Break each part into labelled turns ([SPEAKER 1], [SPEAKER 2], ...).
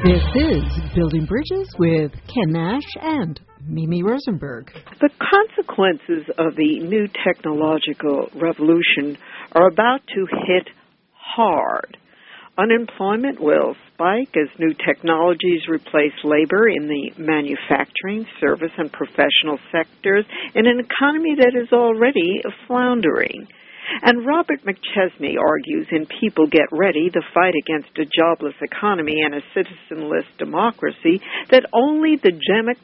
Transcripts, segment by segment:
[SPEAKER 1] This is Building Bridges with Ken Nash and Mimi Rosenberg.
[SPEAKER 2] The consequences of the new technological revolution are about to hit hard. Unemployment will spike as new technologies replace labor in the manufacturing, service, and professional sectors in an economy that is already floundering. And Robert McChesney argues in People Get Ready, the fight against a jobless economy and a citizenless democracy, that only the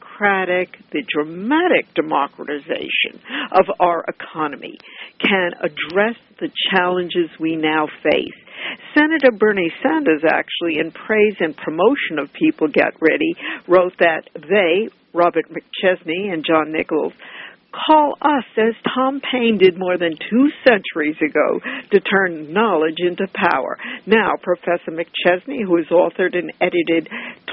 [SPEAKER 2] dramatic democratization of our economy can address the challenges we now face. Senator Bernie Sanders, actually, in praise and promotion of People Get Ready, wrote that they, Robert McChesney and John Nichols, call us, as Tom Paine did more than 2 centuries ago, to turn knowledge into power. Now, Professor McChesney, who has authored and edited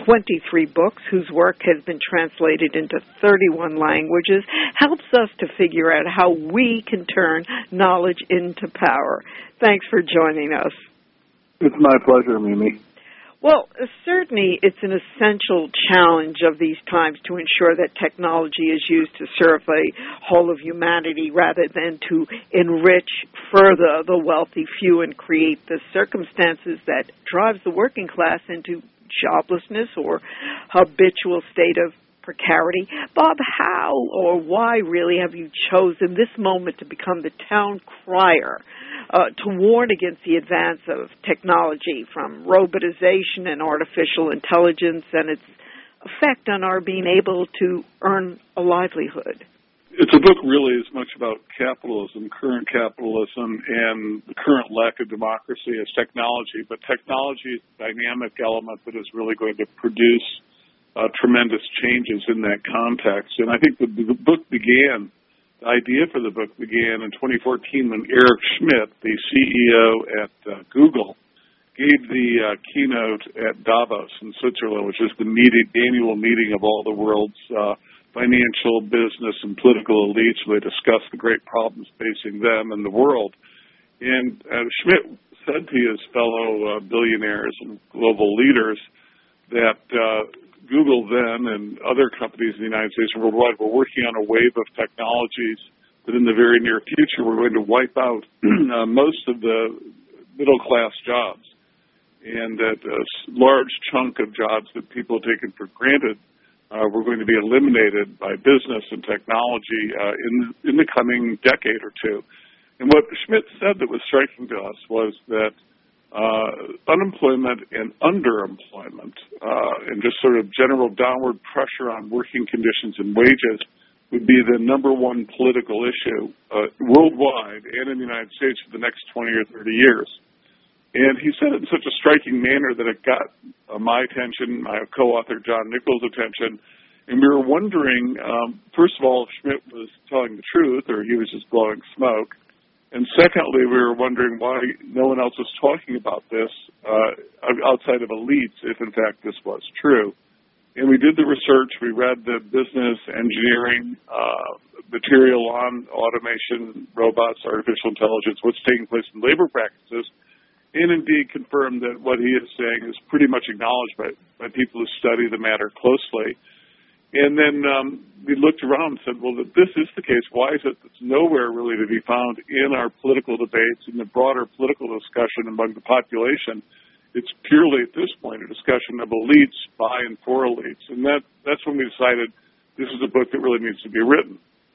[SPEAKER 2] 23 books, whose work has been translated into 31 languages, helps us to figure out how we can turn knowledge into power. Thanks for joining us.
[SPEAKER 3] It's my pleasure, Mimi.
[SPEAKER 2] Well, certainly it's an essential challenge of these times to ensure that technology is used to serve the whole of humanity rather than to enrich further the wealthy few and create the circumstances that drives the working class into joblessness or habitual state of precarity. Bob, how or why really have you chosen this moment to become the town crier to warn against the advance of technology, from robotization and artificial intelligence and its effect on our being able to earn a livelihood?
[SPEAKER 3] It's a book really as much about capitalism, current capitalism, and the current lack of democracy as technology. But technology is a dynamic element that is really going to produce tremendous changes in that context. And I think the book began, the idea for the book began in 2014 when Eric Schmidt, the CEO at Google, gave the keynote at Davos in Switzerland, which is the annual meeting of all the world's financial, business, and political elites, where they discuss the great problems facing them and the world. And Schmidt said to his fellow billionaires and global leaders that Google then and other companies in the United States and worldwide were working on a wave of technologies that in the very near future were going to wipe out most of the middle-class jobs, and that a large chunk of jobs that people have taken for granted were going to be eliminated by business and technology in the coming decade or two. And what Schmidt said that was striking to us was that unemployment and underemployment and just sort of general downward pressure on working conditions and wages would be the number one political issue worldwide and in the United States for the next 20 or 30 years. And he said it in such a striking manner that it got my attention, my co-author John Nichols' attention, and we were wondering, first of all, if Schmidt was telling the truth or he was just blowing smoke. And secondly, we were wondering why no one else was talking about this outside of elites, if in fact this was true. And we did the research. We read the business, engineering, material on automation, robots, artificial intelligence, what's taking place in labor practices, and indeed confirmed that what he is saying is pretty much acknowledged by people who study the matter closely. And then we looked around and said, well, if this is the case, why is it it's nowhere really to be found in our political debates, in the broader political discussion among the population? It's purely, at this point, a discussion of elites by and for elites. And that's when we decided this is a book that really needs to be written.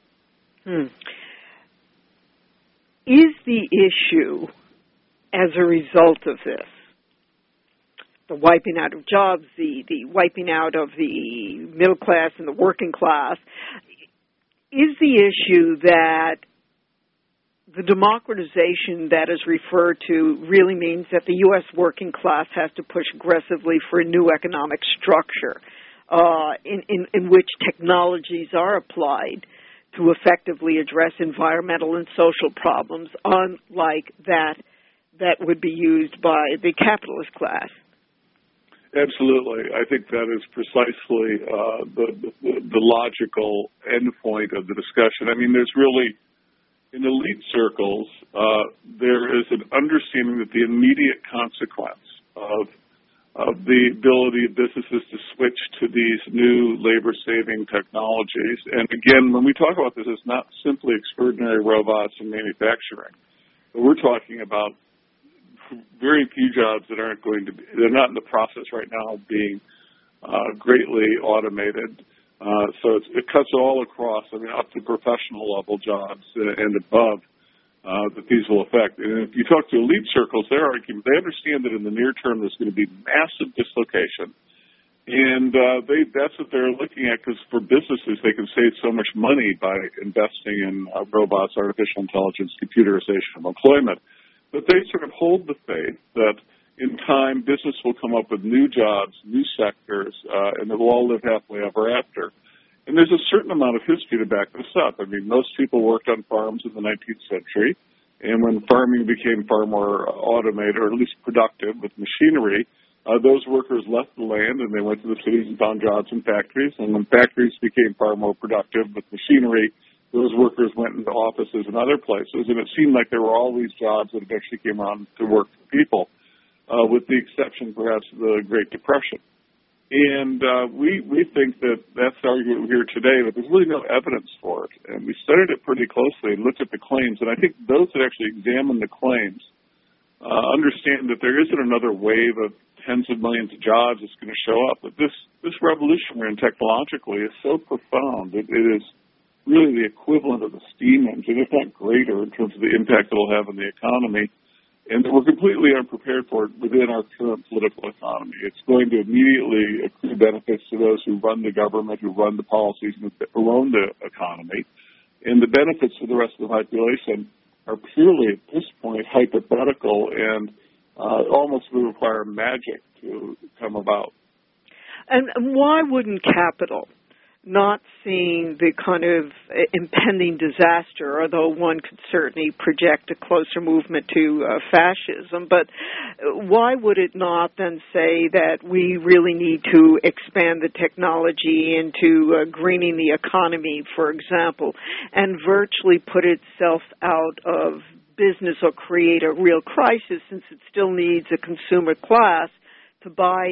[SPEAKER 2] Is the issue, as a result of this, the wiping out of jobs, the wiping out of the middle class and the working class, is the issue that the democratization that is referred to really means that the U.S. working class has to push aggressively for a new economic structure in which technologies are applied to effectively address environmental and social problems, unlike that would be used by the capitalist class?
[SPEAKER 3] Absolutely. I think that is precisely the logical endpoint of the discussion. I mean, there's really, in elite circles, there is an understanding that the immediate consequence of the ability of businesses to switch to these new labor-saving technologies. And again, when we talk about this, it's not simply extraordinary robots in manufacturing. But we're talking about very few jobs that aren't going to be, they're not in the process right now of being greatly automated. So it cuts all across, up to professional level jobs and above. That these will affect. And if you talk to elite circles, they understand that in the near term there's going to be massive dislocation. And that's what they're looking at, because for businesses they can save so much money by investing in robots, artificial intelligence, computerization of employment. But they sort of hold the faith that in time business will come up with new jobs, new sectors, and that we'll all live happily ever after. And there's a certain amount of history to back this up. Most people worked on farms in the 19th century, and when farming became far more automated, or at least productive with machinery, those workers left the land and they went to the cities and found jobs in factories. And when factories became far more productive with machinery, those workers went into offices and other places, and it seemed like there were all these jobs that eventually came around to work for people, with the exception perhaps of the Great Depression. And we think that that's the argument here today, but there's really no evidence for it. And we studied it pretty closely and looked at the claims, and I think those that actually examine the claims understand that there isn't another wave of tens of millions of jobs that's going to show up. But this revolution we're in technologically is so profound. It is really the equivalent of the steam engine, if not greater, in terms of the impact it will have on the economy. And we're completely unprepared for it within our current political economy. It's going to immediately accrue benefits to those who run the government, who run the policies, who own the economy. And the benefits for the rest of the population are purely, at this point, hypothetical and almost would require magic to come about.
[SPEAKER 2] And why wouldn't capital, not seeing the kind of impending disaster, although one could certainly project a closer movement to fascism, but why would it not then say that we really need to expand the technology into greening the economy, for example, and virtually put itself out of business or create a real crisis, since it still needs a consumer class to buy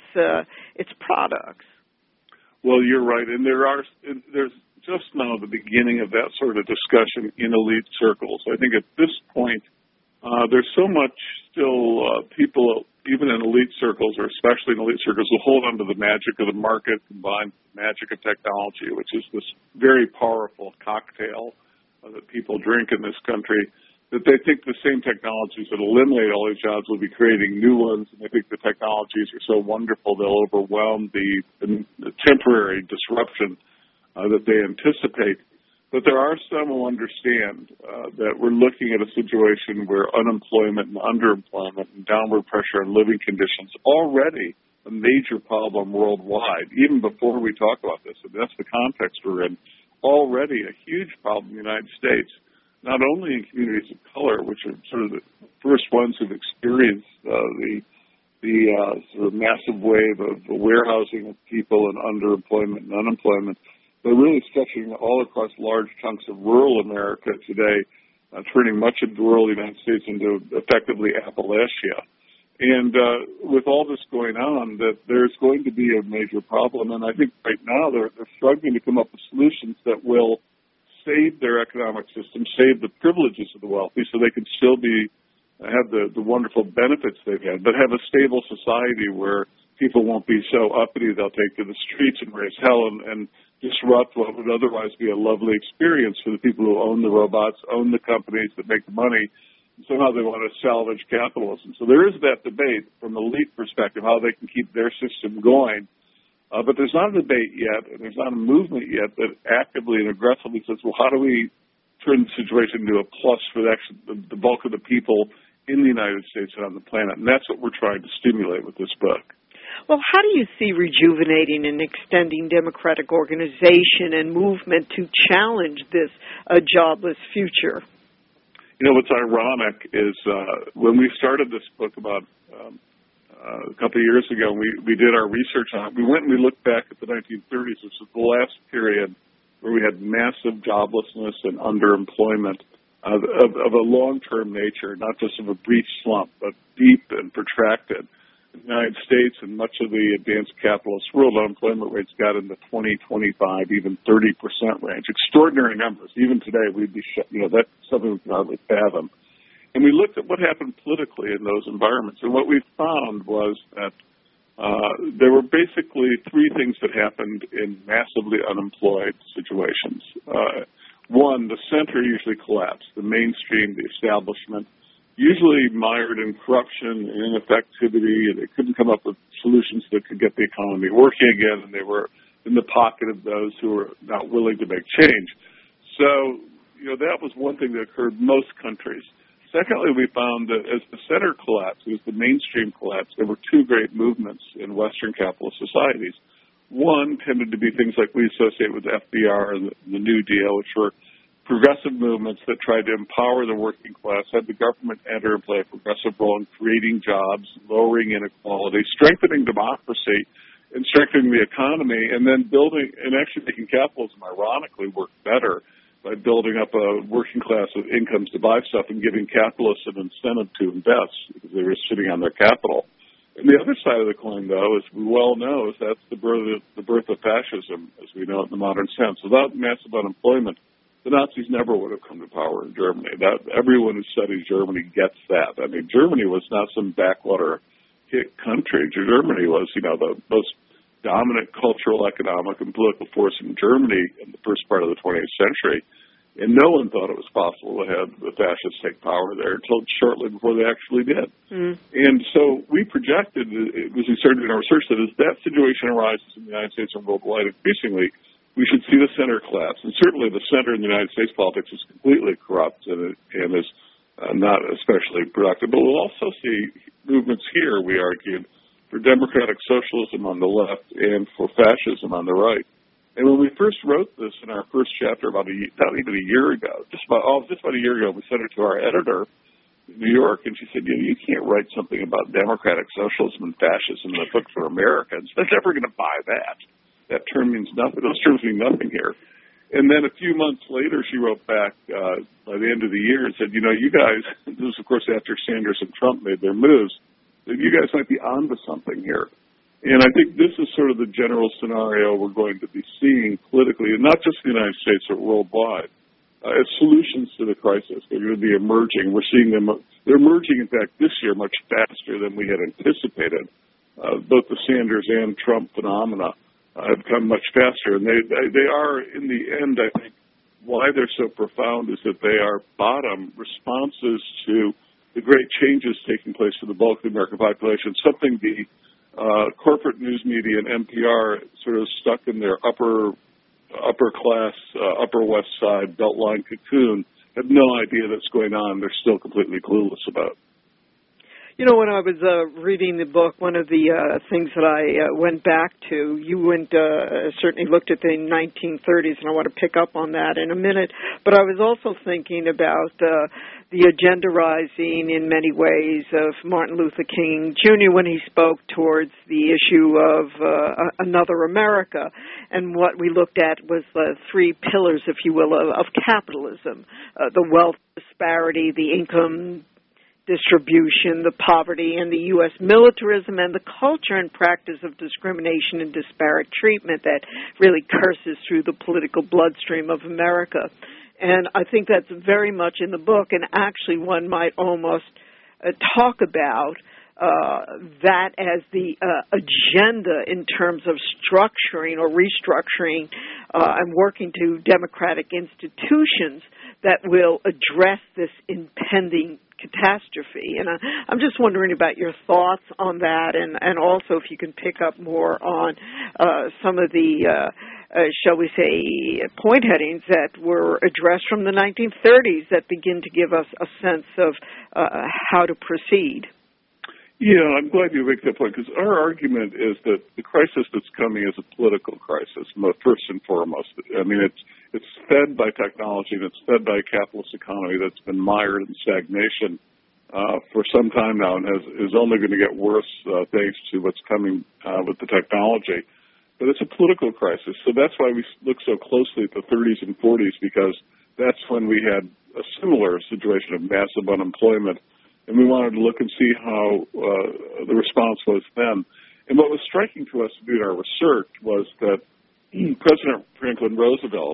[SPEAKER 2] its products?
[SPEAKER 3] Well, you're right, and there's just now the beginning of that sort of discussion in elite circles. I think at this point, there's so much still people, even in elite circles, or especially in elite circles, who hold on to the magic of the market combined with the magic of technology, which is this very powerful cocktail that people drink in this country, that they think the same technologies that eliminate all these jobs will be creating new ones, and they think the technologies are so wonderful they'll overwhelm the temporary disruption that they anticipate. But there are some who understand that we're looking at a situation where unemployment and underemployment and downward pressure on living conditions already a major problem worldwide, even before we talk about this. And that's the context we're in. Already a huge problem in the United States, not only in communities of color, which are sort of the first ones who've experienced the sort of massive wave of warehousing of people and underemployment and unemployment, but really stretching all across large chunks of rural America today, turning much of the rural United States into effectively Appalachia. And with all this going on, that there's going to be a major problem. And I think right now they're struggling to come up with solutions that will save their economic system, save the privileges of the wealthy, so they can still have the wonderful benefits they've had, but have a stable society where people won't be so uppity they'll take to the streets and raise hell and disrupt what would otherwise be a lovely experience for the people who own the robots, own the companies that make the money, and somehow they want to salvage capitalism. So there is that debate from the elite perspective, how they can keep their system going. But there's not a debate yet, and there's not a movement yet that actively and aggressively says, well, how do we turn the situation into a plus for the bulk of the people in the United States and on the planet? And that's what we're trying to stimulate with this book.
[SPEAKER 2] Well, how do you see rejuvenating and extending democratic organization and movement to challenge this jobless future?
[SPEAKER 3] What's ironic is when we started this book about a couple of years ago, we did our research on it. We went and we looked back at the 1930s, which was the last period where we had massive joblessness and underemployment of a long-term nature, not just of a brief slump, but deep and protracted. In the United States and much of the advanced capitalist world, unemployment rates got in the 20, 25, even 30% range. Extraordinary numbers. Even today, we'd be, that's something we can hardly fathom. And we looked at what happened politically in those environments. And what we found was that there were basically three things that happened in massively unemployed situations. One, the center usually collapsed. The mainstream, the establishment, usually mired in corruption and ineffectivity, and they couldn't come up with solutions that could get the economy working again, and they were in the pocket of those who were not willing to make change. So, that was one thing that occurred in most countries. Secondly, we found that as the center collapsed, as the mainstream collapsed, there were two great movements in Western capitalist societies. One tended to be things like we associate with FDR and the New Deal, which were progressive movements that tried to empower the working class, had the government enter and play a progressive role in creating jobs, lowering inequality, strengthening democracy, and strengthening the economy, and then building and actually making capitalism, ironically, work better by building up a working class with incomes to buy stuff and giving capitalists an incentive to invest because they were sitting on their capital. And the other side of the coin, though, as we well know, is that's the birth of fascism, as we know it in the modern sense. Without massive unemployment, the Nazis never would have come to power in Germany. Everyone who studies Germany gets that. I mean, Germany was not some backwater hit country. Germany was, the most dominant cultural, economic, and political force in Germany in the first part of the 20th century. And no one thought it was possible to have the fascists take power there until shortly before they actually did. Mm. And so we projected, as we started in our research, that as that situation arises in the United States and worldwide increasingly, we should see the center collapse. And certainly the center in the United States politics is completely corrupt and is not especially productive. But we'll also see movements here, we argued, for democratic socialism on the left and for fascism on the right. And when we first wrote this in our first chapter not even a year ago, just about a year ago, we sent it to our editor in New York, and she said, you can't write something about democratic socialism and fascism in a book for Americans. They're never going to buy that. That term means nothing. Those terms mean nothing here. And then a few months later, she wrote back by the end of the year and said, you guys, this is, of course, after Sanders and Trump made their moves, that you guys might be onto something here. And I think this is sort of the general scenario we're going to be seeing politically, and not just in the United States, but worldwide, as solutions to the crisis. They're going to be emerging. We're seeing them. They're emerging, in fact, this year much faster than we had anticipated. Both the Sanders and Trump phenomena have come much faster, and they are, in the end, I think, why they're so profound is that they are bottom responses to the great changes taking place for the bulk of the American population, something the corporate news media and NPR sort of stuck in their upper class, Upper West Side Beltline cocoon, have no idea that's going on. They're still completely clueless about.
[SPEAKER 2] When I was reading the book, one of the things that I went back to, you certainly looked at the 1930s, and I want to pick up on that in a minute, but I was also thinking about the agenda-rising, in many ways, of Martin Luther King Jr. when he spoke towards the issue of another America, and what we looked at was the three pillars, if you will, of capitalism, the wealth disparity, the income distribution, the poverty, and the U.S. militarism, and the culture and practice of discrimination and disparate treatment that really curses through the political bloodstream of America. And I think that's very much in the book, and actually one might almost talk about that as the agenda in terms of structuring or restructuring and working to democratic institutions that will address this impending catastrophe. And I'm just wondering about your thoughts on that, and also if you can pick up more on some of the, shall we say, point headings that were addressed from the 1930s that begin to give us a sense of how to proceed.
[SPEAKER 3] Yeah, I'm glad you make that point, because our argument is that the crisis that's coming is a political crisis, first and foremost. I mean, it's fed by technology, and it's fed by a capitalist economy that's been mired in stagnation for some time now, and is only going to get worse thanks to what's coming with the technology. But it's a political crisis, so that's why we look so closely at the 30s and 40s, because that's when we had a similar situation of massive unemployment and we wanted to look and see how the response was then. And what was striking to us to do in our research was that President Franklin Roosevelt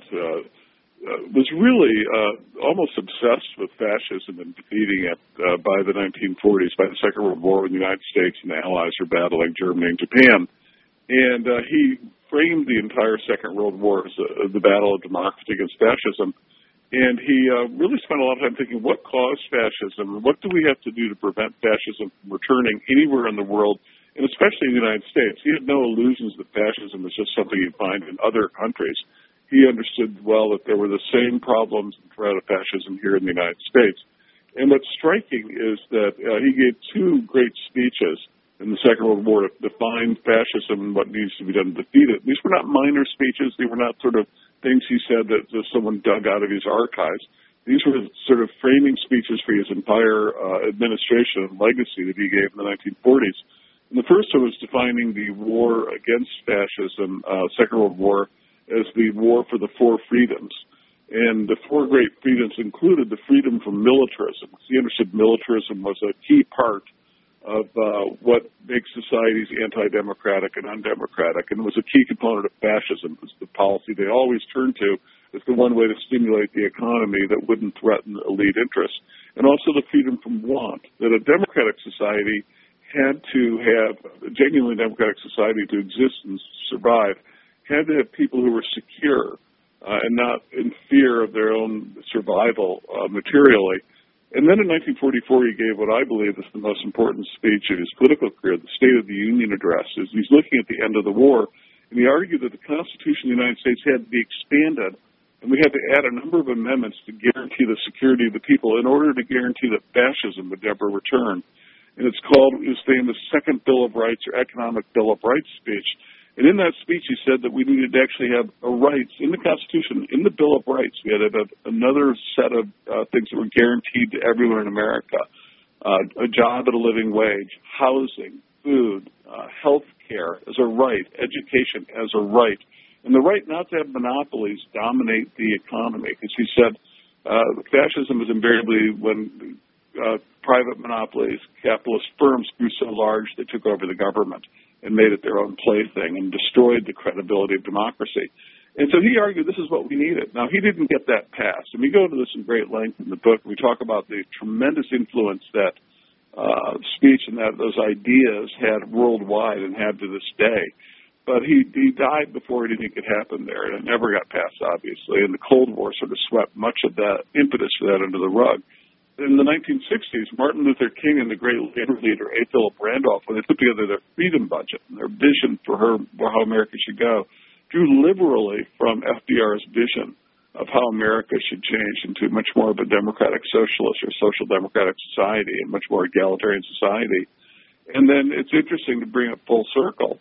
[SPEAKER 3] was really almost obsessed with fascism and defeating it by the 1940s, by the Second World War, when the United States and the Allies were battling Germany and Japan. And he framed the entire Second World War as the battle of democracy against fascism. And he really spent a lot of time thinking, what caused fascism? What do we have to do to prevent fascism from returning anywhere in the world, and especially in the United States? He had no illusions that fascism was just something you'd find in other countries. He understood well that there were the same problems and threat of fascism here in the United States. And what's striking is that he gave two great speeches in the Second World War to define fascism and what needs to be done to defeat it. These were not minor speeches. They were not sort of things he said that someone dug out of his archives. These were sort of framing speeches for his entire administration and legacy that he gave in the 1940s. And the first one was defining the war against fascism, Second World War, as the war for the four freedoms. And the four great freedoms included the freedom from militarism. He understood militarism was a key part of what makes societies anti-democratic and undemocratic, and was a key component of fascism. It was the policy they always turned to as the one way to stimulate the economy that wouldn't threaten elite interests. And also the freedom from want, that a democratic society had to have, a genuinely democratic society to exist and survive, had to have people who were secure and not in fear of their own survival materially. And then in 1944, he gave what I believe is the most important speech of his political career, the State of the Union address. He's looking at the end of the war, and he argued that the Constitution of the United States had to be expanded, and we had to add a number of amendments to guarantee the security of the people in order to guarantee that fascism would never return. And it's called his famous Second Bill of Rights, or Economic Bill of Rights speech. And in that speech, he said that we needed to actually have rights in the Constitution, in the Bill of Rights. We had another set of things that were guaranteed to everyone in America: a job at a living wage, housing, food, health care as a right, education as a right, and the right not to have monopolies dominate the economy. Because he said fascism is invariably when private monopolies, capitalist firms grew so large they took over the government and made it their own plaything and destroyed the credibility of democracy. And so he argued this is what we needed. Now, he didn't get that passed. And we go into this in great length in the book. We talk about the tremendous influence that speech and that those ideas had worldwide and have to this day. But he died before anything could happen there, and it never got passed, obviously. And the Cold War sort of swept much of that impetus for that under the rug. In the 1960s, Martin Luther King and the great labor leader A. Philip Randolph, when they put together their freedom budget and their vision for how America should go, drew liberally from FDR's vision of how America should change into much more of a democratic socialist or social democratic society and much more egalitarian society. And then it's interesting to bring it full circle.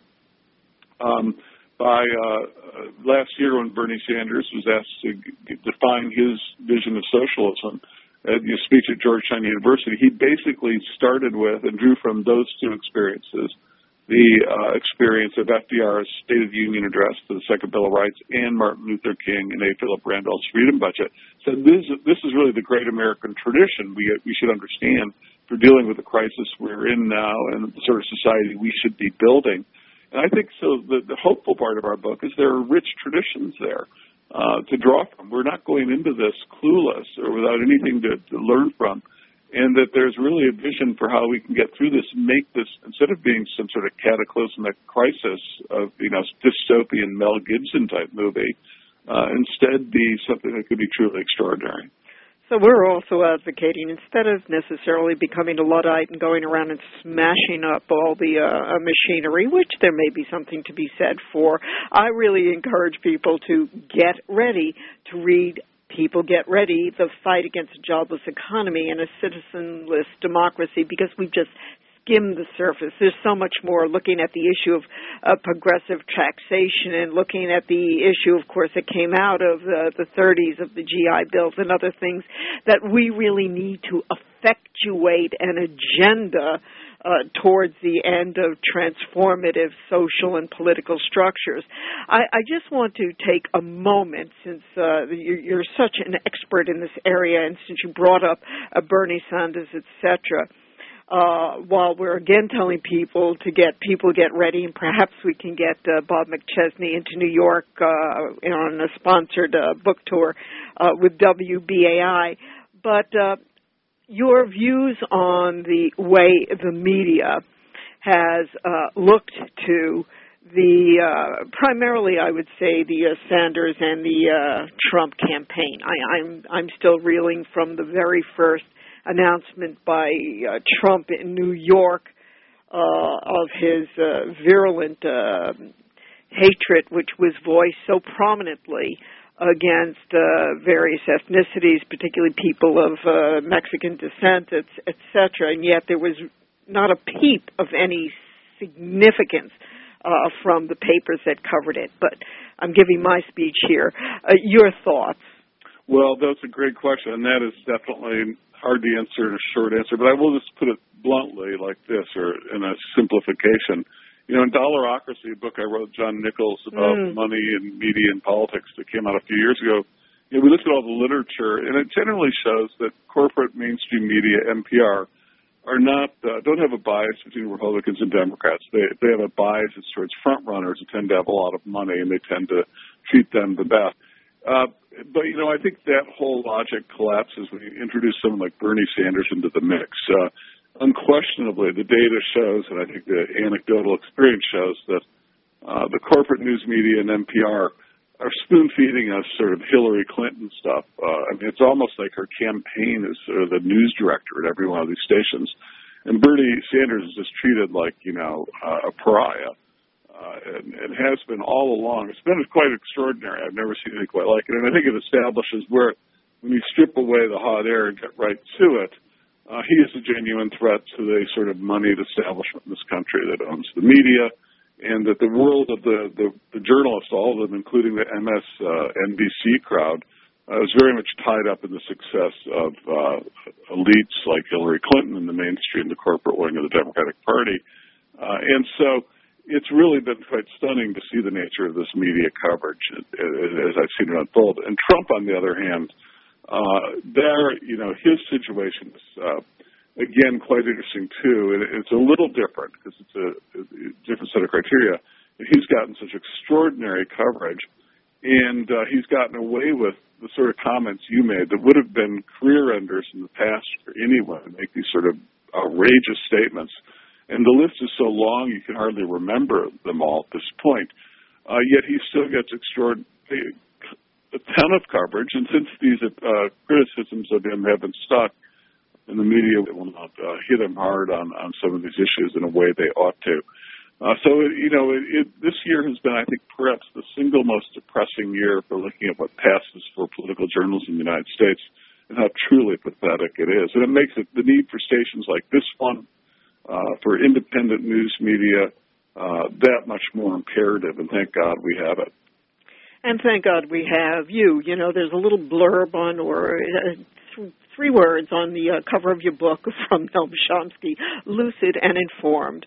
[SPEAKER 3] Last year, when Bernie Sanders was asked to define his vision of socialism, at your speech at Georgetown University, he basically started with and drew from those two experiences, the experience of FDR's State of the Union address to the Second Bill of Rights and Martin Luther King and A. Philip Randolph's freedom budget. So this is really the great American tradition we should understand for dealing with the crisis we're in now and the sort of society we should be building. And I think so the hopeful part of our book is there are rich traditions there to draw from. We're not going into this clueless or without anything to learn from, and that there's really a vision for how we can get through this and make this, instead of being some sort of cataclysmic crisis of, dystopian Mel Gibson type movie, instead be something that could be truly extraordinary.
[SPEAKER 2] So we're also advocating, instead of necessarily becoming a Luddite and going around and smashing up all the machinery, which there may be something to be said for, I really encourage people to get ready to read People Get Ready, The Fight Against a Jobless Economy and a Citizenless Democracy, because we've just skim the surface. There's so much more, looking at the issue of progressive taxation and looking at the issue, of course, that came out of the 30s of the GI bills and other things, that we really need to effectuate an agenda towards the end of transformative social and political structures. I just want to take a moment, since you're such an expert in this area, and since you brought up Bernie Sanders, etc., while we're again telling people to get ready, and perhaps we can get Bob McChesney into New York on a sponsored book tour with WBAI. But your views on the way the media has looked to the primarily, I would say, the Sanders and the Trump campaign. I'm still reeling from the very first announcement by Trump in New York of his virulent hatred, which was voiced so prominently against various ethnicities, particularly people of Mexican descent, etc. And yet there was not a peep of any significance from the papers that covered it. But I'm giving my speech here. Your thoughts?
[SPEAKER 3] Well, that's a great question, and that is definitely hard to answer in a short answer. But I will just put it bluntly like this, or in a simplification. You know, in Dollarocracy, a book I wrote with John Nichols about money and media and politics that came out a few years ago, we looked at all the literature, and it generally shows that corporate mainstream media, NPR, are not don't have a bias between Republicans and Democrats. They have a bias towards front runners who tend to have a lot of money, and they tend to treat them the best. But, I think that whole logic collapses when you introduce someone like Bernie Sanders into the mix. Unquestionably, the data shows, and I think the anecdotal experience shows, that the corporate news media and NPR are spoon-feeding us sort of Hillary Clinton stuff. It's almost like her campaign is sort of the news director at every one of these stations. And Bernie Sanders is just treated like, a pariah. And has been all along. It's been quite extraordinary. I've never seen anything quite like it. And I think it establishes where, when you strip away the hot air and get right to it, he is a genuine threat to the sort of moneyed establishment in this country that owns the media, and that the world of the journalists, all of them, including the MSNBC crowd, is very much tied up in the success of elites like Hillary Clinton in the mainstream, the corporate wing of the Democratic Party. And so it's really been quite stunning to see the nature of this media coverage as I've seen it unfold. And Trump, on the other hand, his situation is, again, quite interesting, too. And it's a little different because it's a different set of criteria. He's gotten such extraordinary coverage, and he's gotten away with the sort of comments you made that would have been career enders in the past for anyone to make these sort of outrageous statements. And the list is so long you can hardly remember them all at this point. Yet he still gets a ton of coverage. And since these criticisms of him have been stuck in the media, it will not hit him hard on some of these issues in a way they ought to. This year has been, I think, perhaps the single most depressing year for looking at what passes for political journalism in the United States and how truly pathetic it is. And it makes the need for stations like this one, for independent news media, that much more imperative, and thank God we have it.
[SPEAKER 2] And thank God we have you. There's a little blurb on, or 3 words on the cover of your book from Noam Chomsky, lucid and informed.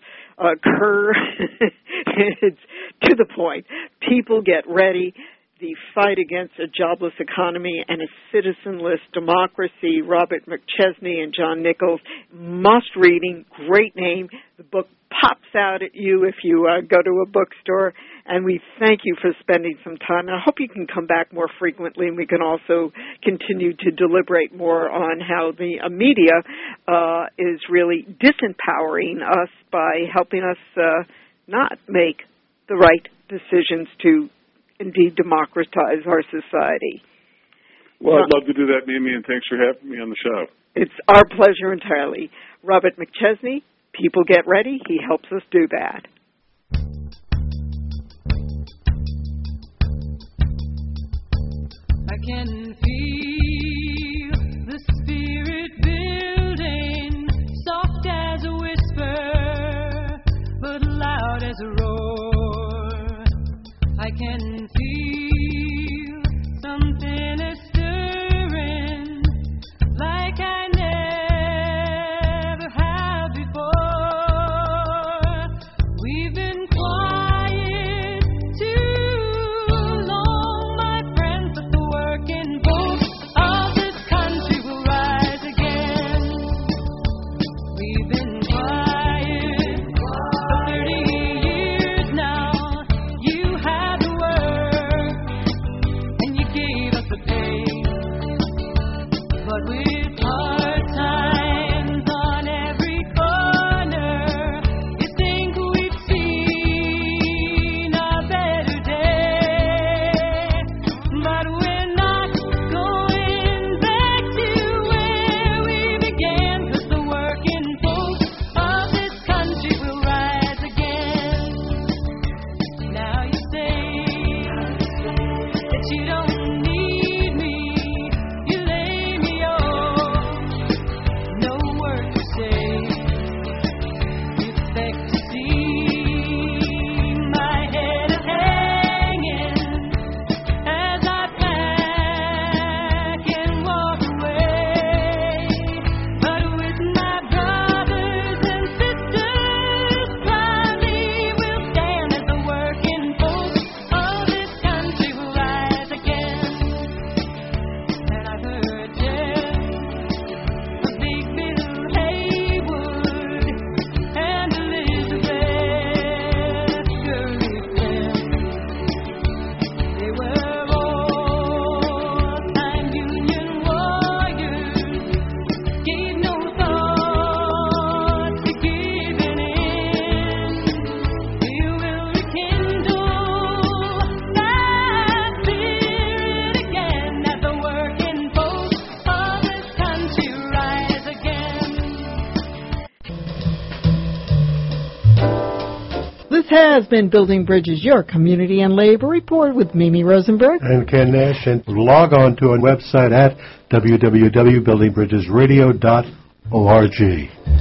[SPEAKER 2] It's to the point. People get ready. The fight against a jobless economy and a citizenless democracy. Robert McChesney and John Nichols, must-reading, great name. The book pops out at you if you go to a bookstore, and we thank you for spending some time. And I hope you can come back more frequently, and we can also continue to deliberate more on how the media is really disempowering us by helping us not make the right decisions to indeed democratize our society.
[SPEAKER 3] Well, I'd love to do that, Mimi, and thanks for having me on the show.
[SPEAKER 2] It's our pleasure entirely. Robert McChesney, people get ready. He helps us do that.
[SPEAKER 4] I can feel the spirit building, soft as a whisper, but loud as a roar. I can feel something is stirring like I never have before.
[SPEAKER 1] has been Building Bridges, your community and labor report with Mimi Rosenberg.
[SPEAKER 5] And Ken Nash. And log on to our website at www.buildingbridgesradio.org.